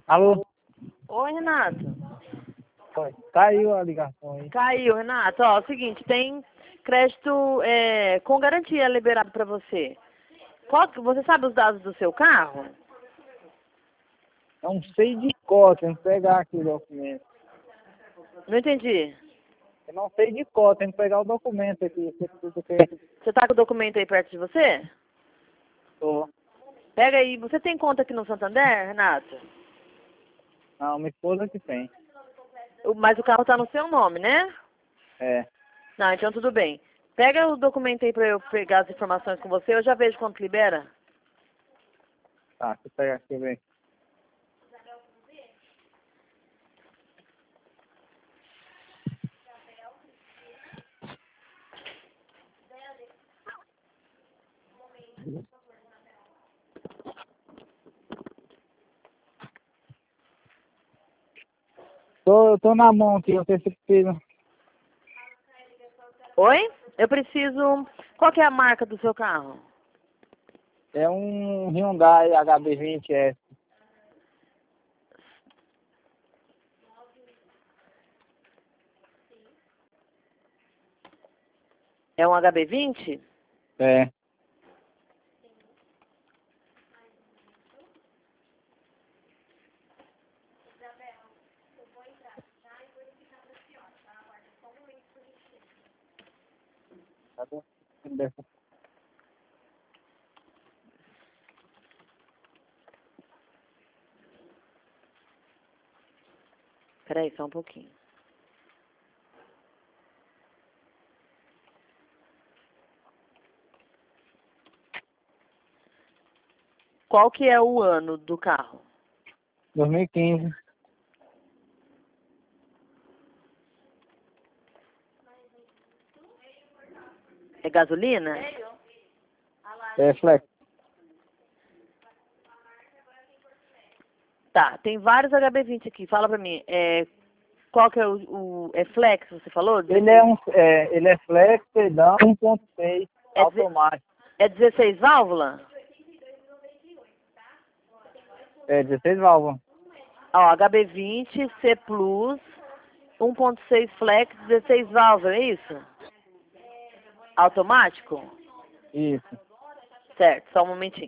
Alô? Oi, Renato. Foi. Caiu a ligação aí. Caiu, Renato. Ó, é o seguinte, tem crédito com garantia liberado para você. Você sabe os dados do seu carro? Não sei de cor, tem que pegar aqui o documento. Não entendi. Eu não sei de cor, tem que pegar o documento aqui. Você tá com o documento aí perto de você? Tô. Pega aí. Você tem conta aqui no Santander, Renato? Não, minha esposa que tem. Mas o carro tá no seu nome, né? É. Não, então tudo bem. Pega o documento aí pra eu pegar as informações com você. Eu já vejo quanto libera. Tá, deixa eu pegar aqui, ver. Eu tô na mão aqui, não sei se precisa. Oi? Eu preciso... Qual que é a marca do seu carro? É um Hyundai HB20S. É um HB20? É. Tá bom? Peraí, só um pouquinho. Qual que é o ano do carro? 2015. É gasolina? É Flex. Tá, tem vários HB20 aqui. Fala pra mim, qual que é é Flex, você falou? Ele é Flex, pedão, 1.6, É automático. É 16 válvula? É 16 válvulas. Ó, HB20, C Plus, 1.6 Flex, 16 válvula, é isso? Automático? Isso. Certo, só um momentinho.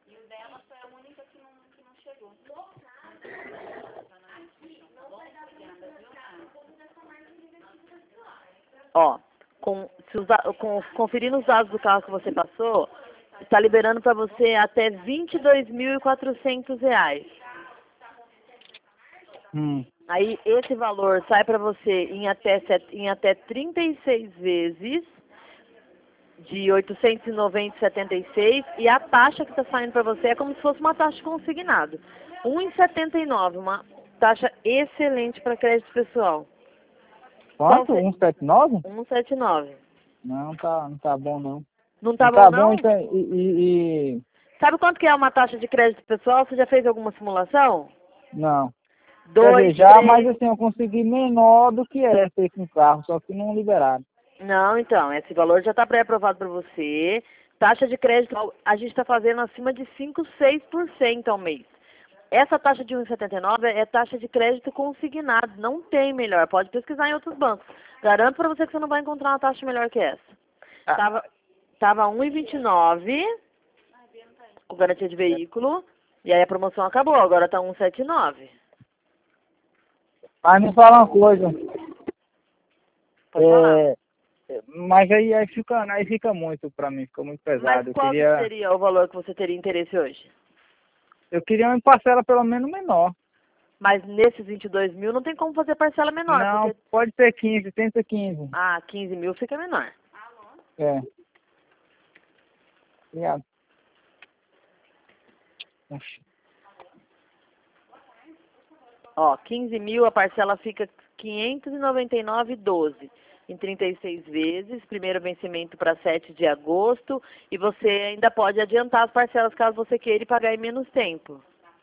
Ó, conferindo os dados do carro que você passou, está liberando para você até R$ 22.400. Aí esse valor sai para você em até 36 vezes de 890,76 e a taxa que está saindo para você é como se fosse uma taxa consignada. 1,79, uma taxa excelente para crédito pessoal. Quanto? 179? 1,79. Não tá bom não. Não tá Não bom tá bom, não? então, e... Sabe quanto que é uma taxa de crédito pessoal? Você já fez alguma simulação? Não. Quer 2, dizer, já, 3... mas assim, eu consegui menor do que essa aí com o carro, só que não liberaram. Não, então, esse valor já está pré-aprovado para você. Taxa de crédito, a gente está fazendo acima de 5, 6% ao mês. Essa taxa de 1,79 é taxa de crédito consignado, não tem melhor. Pode pesquisar em outros bancos. Garanto para você que você não vai encontrar uma taxa melhor que essa. Ah. Tava 1,29 com garantia de veículo, e aí a promoção acabou, agora está 1,79. Mas me fala uma coisa. Pode falar. Mas aí fica muito pra mim, fica muito Mas pesado. qual que seria o valor que você teria interesse hoje? Eu queria uma parcela pelo menos menor. Mas nesses 22 mil não tem como fazer parcela menor. Não, Porque... pode ser 15, tenta 15. Ah, 15 mil fica menor. É. Obrigado. Ó, 15 mil, a parcela fica 599,12 em 36 vezes, primeiro vencimento para 7 de agosto, e você ainda pode adiantar as parcelas caso você queira e pagar em menos tempo.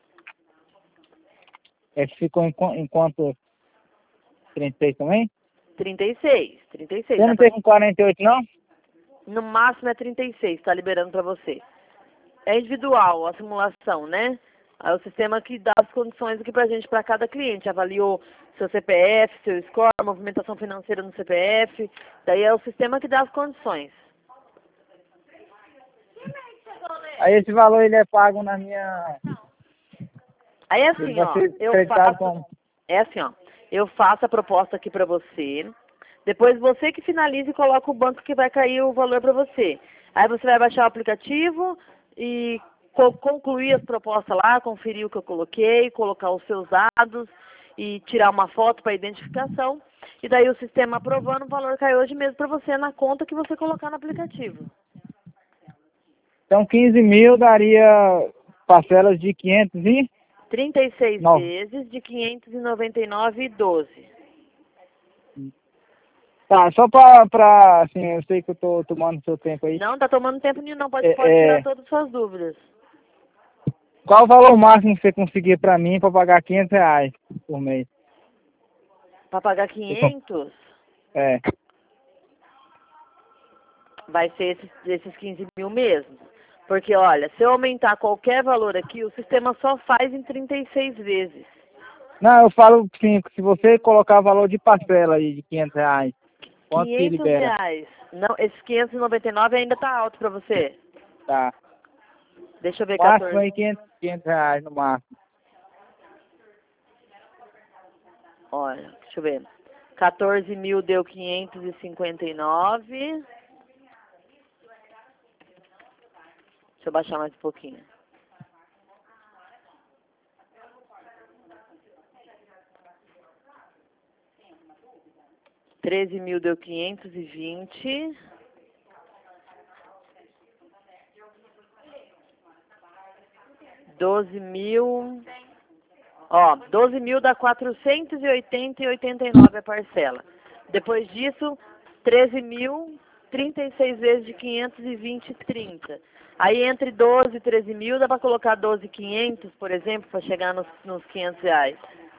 Ficou em quanto? 36 também? 36. Você não tem com 48 não? No máximo é 36, está liberando para você. É individual a simulação, né? Aí o sistema que dá as condições aqui pra gente, pra cada cliente. Avaliou seu CPF, seu score, movimentação financeira no CPF. Daí é o sistema que dá as condições. Aí esse valor ele é pago na minha... Aí é Ele assim, vai ó, ser eu creditado faço, como? é assim, ó, eu faço a proposta aqui pra você, depois você que finaliza e coloca o banco que vai cair o valor pra você. Aí você vai baixar o aplicativo e concluir as propostas lá, conferir o que eu coloquei, colocar os seus dados e tirar uma foto para identificação. E daí o sistema aprovando, o valor cai hoje mesmo pra você na conta que você colocar no aplicativo. Então 15 mil daria parcelas de 500 e... 36 Não. vezes de 599,12. Tá, só assim, eu sei que eu tô tomando seu tempo aí. Não, tá tomando tempo nenhum, não. Pode É, tirar todas as suas dúvidas. qual o valor máximo que você conseguir pra mim pra pagar R$ 500 por mês? Para pagar 500, É. vai ser esses 15 mil mesmo. Porque, olha, se eu aumentar qualquer valor aqui, o sistema só faz em 36 vezes. Não, eu falo sim, se você colocar valor de parcela aí de R$ 500, quanto que 500 libera? reais. Não, esses 599 ainda tá alto para você. Tá. Deixa eu ver, Máximo 14. aí R$ 500 no máximo. Olha, deixa eu ver. 14 mil deu 559. Deixa eu baixar mais um pouquinho. Treze mil deu 520. 12 mil. Ó, 12 mil dá 480,89 a parcela. Depois disso, 13 mil, 36 vezes de 520,30. Aí entre 12 e 13 mil dá para colocar 12.500, por exemplo, para chegar nos 500 reais.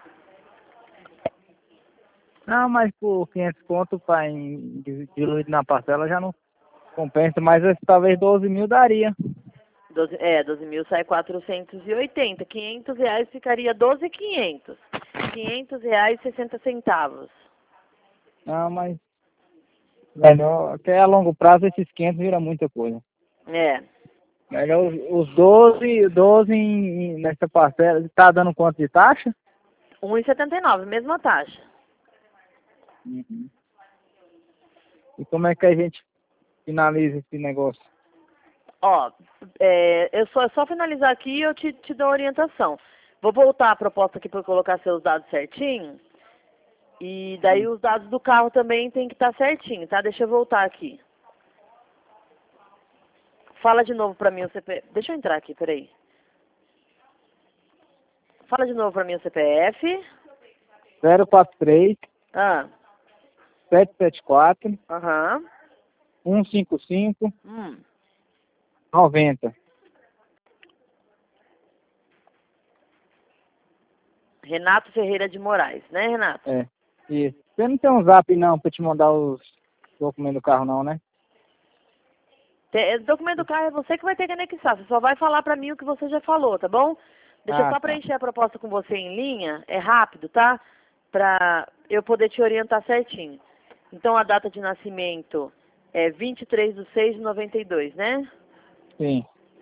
Não, mas por 500 conto diluído na parcela já não compensa, mas talvez 12 mil daria. 12 mil sai 480. 500 reais ficaria 12.500. 500 reais 60 centavos. Não, mas melhor, até a longo prazo esses 500 vira muita coisa. É. Melhor os 12 nessa parcela, tá dando quanto de taxa? 1,79, mesma taxa. Uhum. E como é que a gente finaliza esse negócio? Ó, é só finalizar aqui e eu te dou a orientação. Vou voltar a proposta aqui para colocar seus dados certinho. E daí os dados do carro também tem que estar certinho, tá? Deixa eu voltar aqui. Fala de novo para mim o CPF. Deixa eu entrar aqui, peraí. Fala de novo para mim o CPF. 043 Ah, 774 aham. 155 Hum. 90. Renato Ferreira de Moraes, né, Renato? É. Isso. Você não tem um zap não pra te mandar os documentos do carro não, né? O documento do carro é você que vai ter que anexar. Você só vai falar pra mim o que você já falou, tá bom? Deixa eu só Tá. preencher a proposta com você em linha. É rápido, tá? Pra eu poder te orientar certinho. Então, a data de nascimento é 23/6/92, né? Sim,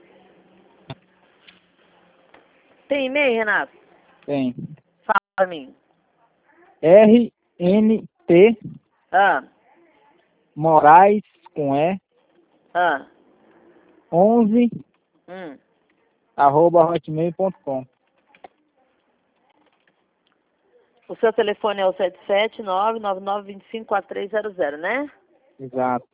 Tem e-mail, Renato? tem. Fala pra mim. RNT Ah, Moraes com E ah, 11 hum. @hotmail.com. O seu telefone é o 77999254300, né? Exato.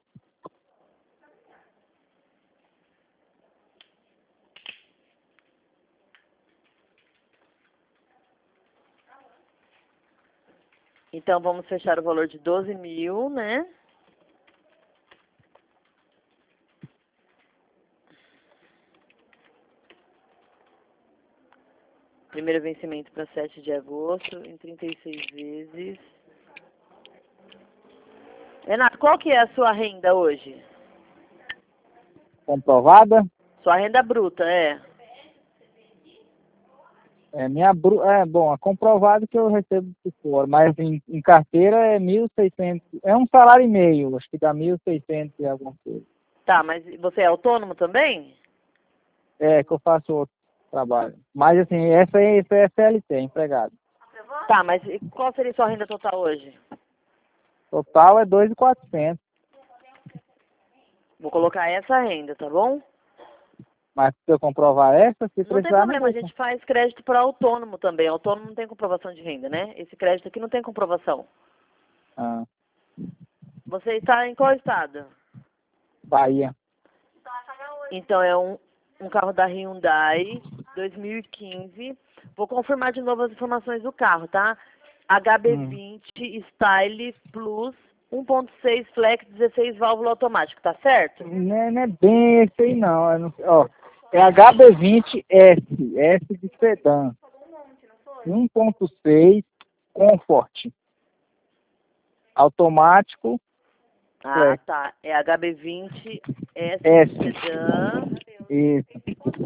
Então, vamos fechar o valor de 12 mil, né? Primeiro vencimento para 7 de agosto, em 36 vezes. Renato, qual que é a sua renda hoje? Comprovada? Sua renda bruta, é? Bom, é comprovado que eu recebo por fora, mas em carteira é 1.600, é um salário e meio, acho que dá 1.600 e alguma coisa. Tá, mas você é autônomo também? É, que eu faço outro trabalho. Mas assim, essa é CLT, empregado. Tá, mas qual seria a sua renda total hoje? Total é 2.400, Vou colocar essa renda, tá bom? mas se eu comprovar essa, se Não tem precisar, não problema, a vou. gente faz crédito para autônomo também. Autônomo não tem comprovação de renda, né? Esse crédito aqui não tem comprovação. Ah, Você está em qual estado? Bahia. Então é um carro da Hyundai 2015. Vou confirmar de novo as informações do carro, tá? HB20 Style Plus 1.6 Flex 16 válvula automático, tá certo? Não é bem esse aí não, ó, é HB20S, S de sedã, 1.6 Comfort, automático, Ah, flex, tá. É HB20 S S, de sedã. isso,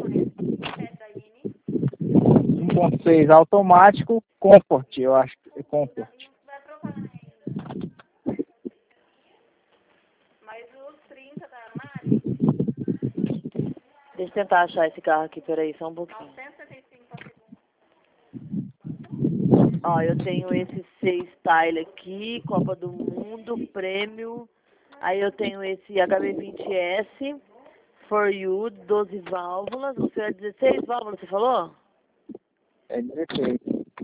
1.6 automático, Comfort, eu acho que é Comfort. Deixa eu tentar achar esse carro aqui, peraí, só um pouquinho. Ó, eu tenho esse C-Style aqui, Copa do Mundo, prêmio. Aí eu tenho esse HB20S, For You, 12 válvulas. O seu é 16 válvulas, você falou? É 16.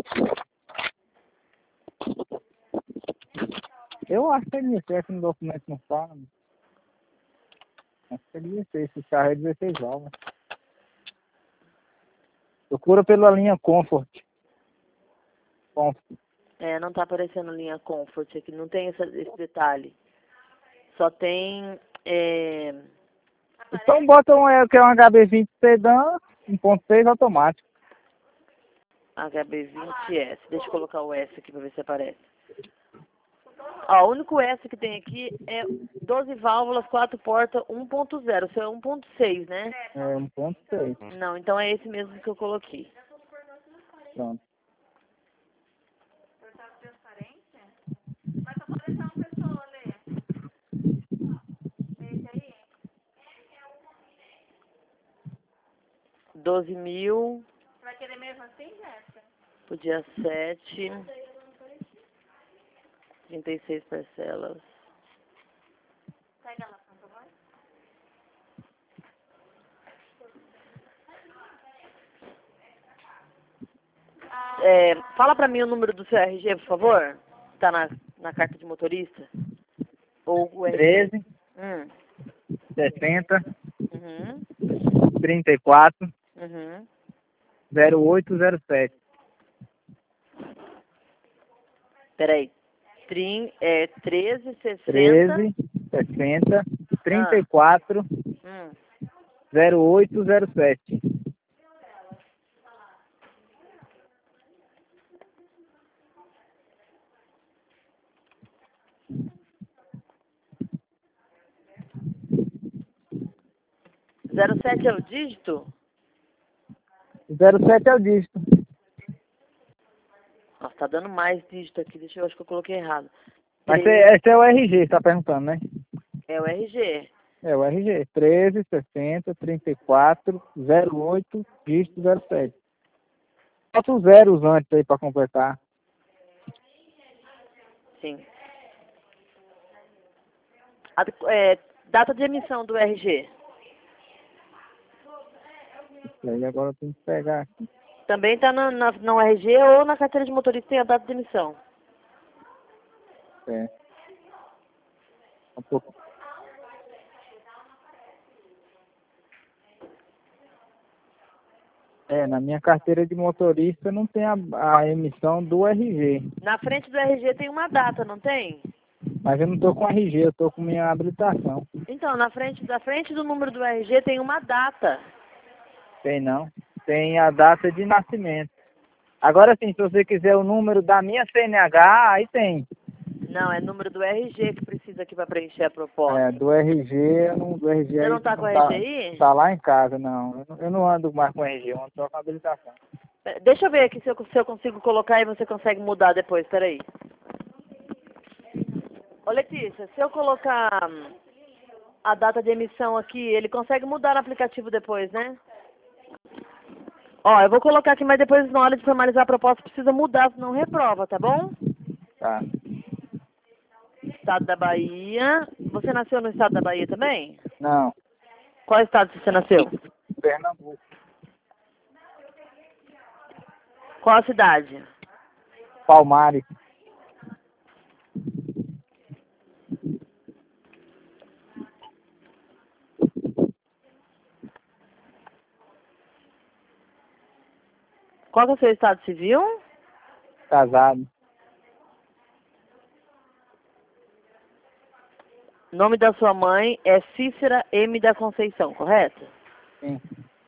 Eu acho que é 16, no documento não fala. Acho que é 16, esse carro é 16 válvulas. Procura pela linha Comfort. Comfort. É, não tá aparecendo linha Comfort aqui, não tem esse detalhe. Só tem, Então bota que é um HB20 sedã, 1.6 automático. HB20S. Deixa eu colocar o S aqui pra ver se aparece. Ó, o único S que tem aqui é 12 válvulas, 4 portas, 1.0. O seu é 1.6, né? É 1.6. Não, então é esse mesmo que eu coloquei. Pronto. Doze mil. Pro dia 7. 36 parcelas. Fala pra mim o número do seu RG, por favor. Tá na carta de motorista. Ou o RG. 13, 60, Uhum. 34, Uhum. 0807. Peraí. 13, 60. 13, 60, 34, Hum. 0807. Zero 07 é o dígito? 07 é o dígito. Nossa, tá dando mais dígito aqui. Deixa eu, acho que eu coloquei errado. Mas esse é o RG, você tá perguntando, né? É o RG. É o RG. 13, 60, 34, 08, dígito 07. Bota os zeros antes aí pra completar. Sim. Data de emissão do RG. E aí agora eu tenho que pegar aqui. Também tá no RG ou na carteira de motorista tem a data de emissão. É. Um pouco. Na minha carteira de motorista não tem a emissão do RG. Na frente do RG tem uma data, não tem? Mas eu não tô com RG, eu tô com minha habilitação. Então, na frente do número do RG tem uma data. Tem não. Tem a data de nascimento. Agora sim, se você quiser o número da minha CNH, aí tem. Não, é número do RG que precisa aqui para preencher a proposta. Do RG, do RG Você aí não tá com não RG aí? tá lá em casa, não. Eu não ando mais com RG, eu ando só com habilitação. Deixa eu ver aqui se eu consigo colocar e você consegue mudar depois, peraí. Ô Letícia, se eu colocar a data de emissão aqui, ele consegue mudar no aplicativo depois, né? Ó, eu vou colocar aqui, mas depois na hora de formalizar a proposta precisa mudar, senão reprova, tá bom? Tá. Estado da Bahia. Você nasceu no estado da Bahia também? Não. Qual estado você nasceu? Pernambuco. Qual a cidade? Palmares. Qual que é o seu estado civil? Casado. Nome da sua mãe é Cícera M. da Conceição, correto? Sim.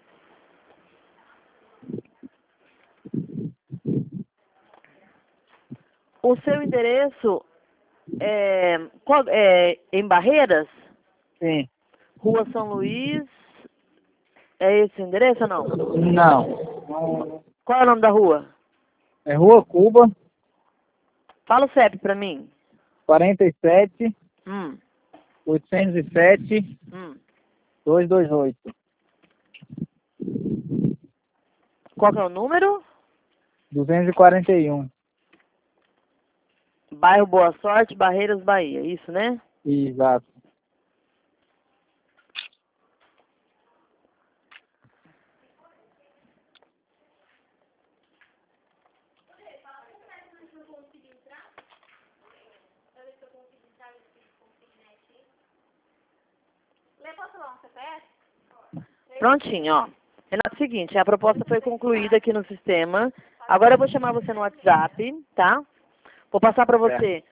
O seu endereço é em Barreiras? Sim. Rua São Luís. É esse o endereço ou não? Não. Qual é o nome da rua? É Rua Cuba, Fala o CEP pra mim. 47, Hum, 807, hum. 228. Qual que é o número? 241. Bairro Boa Sorte, Barreiras, Bahia. Isso, né? Exato. Prontinho, ó. Renato, é o seguinte, a proposta foi concluída aqui no sistema. Agora eu vou chamar você no WhatsApp, tá? Vou passar para você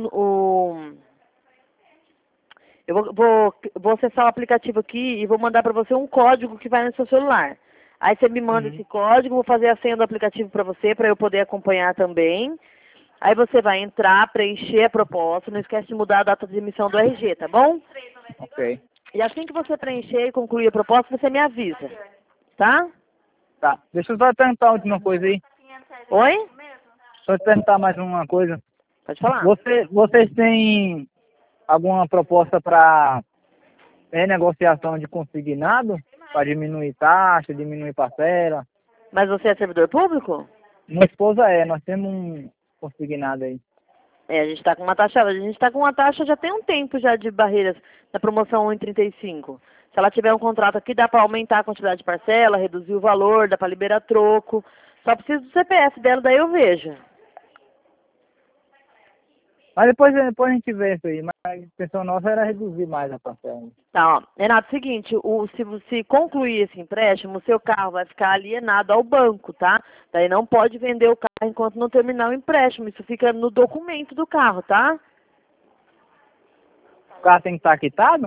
vou acessar o aplicativo aqui e vou mandar para você um código que vai no seu celular. Aí você me manda esse código, vou fazer a senha do aplicativo para você, para eu poder acompanhar também. Aí você vai entrar, preencher a proposta, não esquece de mudar a data de emissão do RG, tá bom? Ok. E assim que você preencher e concluir a proposta, você me avisa, tá? Tá. Deixa eu só perguntar a última coisa aí. Oi? Só te perguntar mais uma coisa. Pode falar. Vocês têm alguma proposta para renegociação de consignado? Para diminuir taxa, diminuir parcela? Mas você é servidor público? Minha esposa nós temos um consignado aí. É, a gente tá com uma taxa já tem um tempo já de Barreiras, na promoção 1,35. Se ela tiver um contrato aqui, dá para aumentar a quantidade de parcela, reduzir o valor, dá para liberar troco. Só preciso do CPF dela, daí eu vejo. Mas depois a gente vê isso aí. Mas a intenção nossa era reduzir mais a parcela. Tá, ó. Renato, seguinte, se você concluir esse empréstimo, o seu carro vai ficar alienado ao banco, tá? Daí não pode vender o carro enquanto não terminar o empréstimo. Isso fica no documento do carro, tá? O carro tem que estar quitado?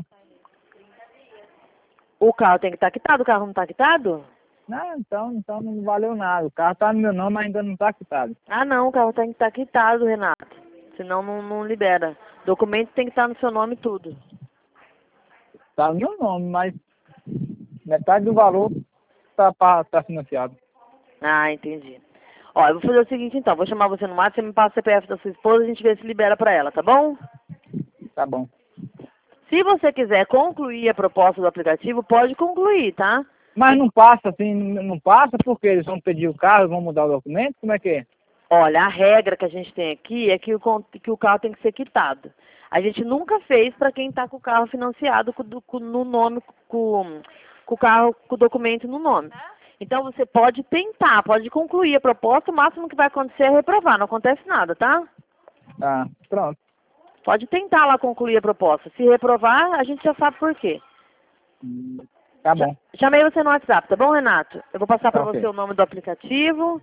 O carro tem que estar quitado, o carro não está quitado? Não, então não valeu nada. O carro está no meu nome, mas ainda não está quitado. Ah, não, o carro tem que estar quitado, Renato. Senão não libera. Documento tem que estar no seu nome tudo. Está no meu nome, mas metade do valor está financiado. Ah, entendi. Ó, eu vou fazer o seguinte então, vou chamar você no WhatsApp, você me passa o CPF da sua esposa, a gente vê se libera pra ela, tá bom? Tá bom. Se você quiser concluir a proposta do aplicativo, pode concluir, tá? Mas não passa assim, não passa porque eles vão pedir o carro, vão mudar o documento? Como é que é? Olha, a regra que a gente tem aqui é que o carro tem que ser quitado. A gente nunca fez para quem está com o carro financiado no nome, com o carro, com o documento no nome. Então você pode tentar, pode concluir a proposta, o máximo que vai acontecer é reprovar, não acontece nada, tá? Tá, pronto. Pode tentar lá concluir a proposta. Se reprovar, a gente já sabe por quê. Tá bom. Chamei você no WhatsApp, tá bom, Renato? Eu vou passar para Tá, ok. você o nome do aplicativo.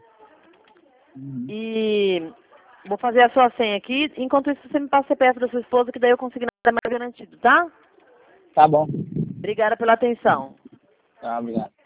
E vou fazer a sua senha aqui. Enquanto isso, você me passa o CPF da sua esposa, que daí eu consigo nada mais garantido, tá? Tá bom. Obrigada pela atenção. Tá, obrigado.